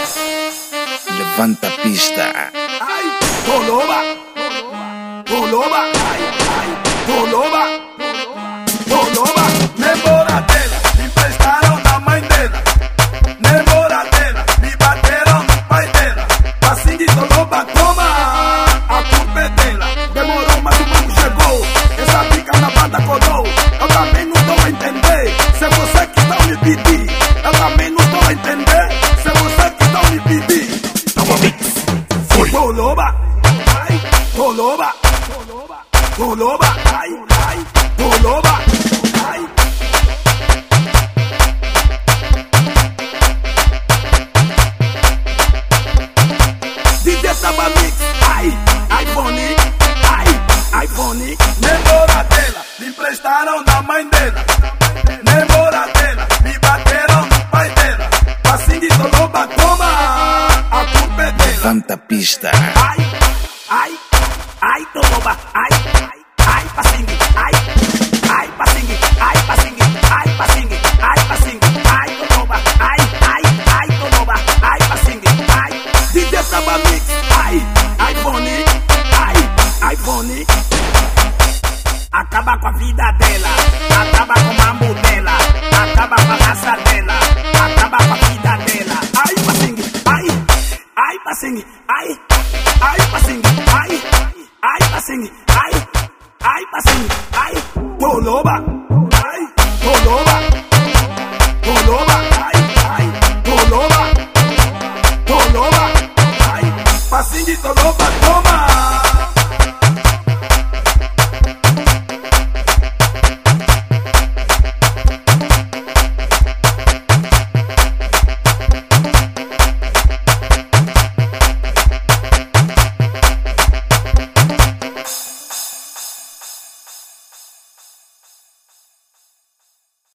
Levanta a pista. Ai, Toloba, Toloba, ai, ai, Toloba, Toloba, namoradela, me emprestaram da mãe dela. Namoradela, me bateram no pai dela. Assim de Toloba, toma, a culpa é dela. Demorou, mas o mundo chegou. Essa pica na banda colou. Eu também não tô a entender. Se é você que está me pedir, eu também não tô a entender. Se é você que está me pedir. Toloba, ai, Toloba, Toloba, ai, ai, Toloba, ai. DJ Sabamix, ai, iPhone, ai, iPhone. Namoradela, me emprestaram da mãe dela. Namoradela, me bateram no pai dela. Assim de Toloba, toma, a culpa é dela. Levanta a pista. Ai, ai, ai, Toloba, ai, passingue, ai, passingue, ai, passingue, ai, passingue, ai, passingue, ai, Toloba, ai, Toloba, ai, passingue, ai, DJ Sabamix, ai, iPhone, ai, iPhone. Acaba com a vida dela, acaba com o mambo dela, acaba com a raça dela, acaba com a vida dela, ai, passingue, ai, passingue, ai, passingue, ai, passingue, ai, passingue, ai, Toloba, Toloba, Toloba, ai, Toloba, Toloba, ai, passingue, Toloba.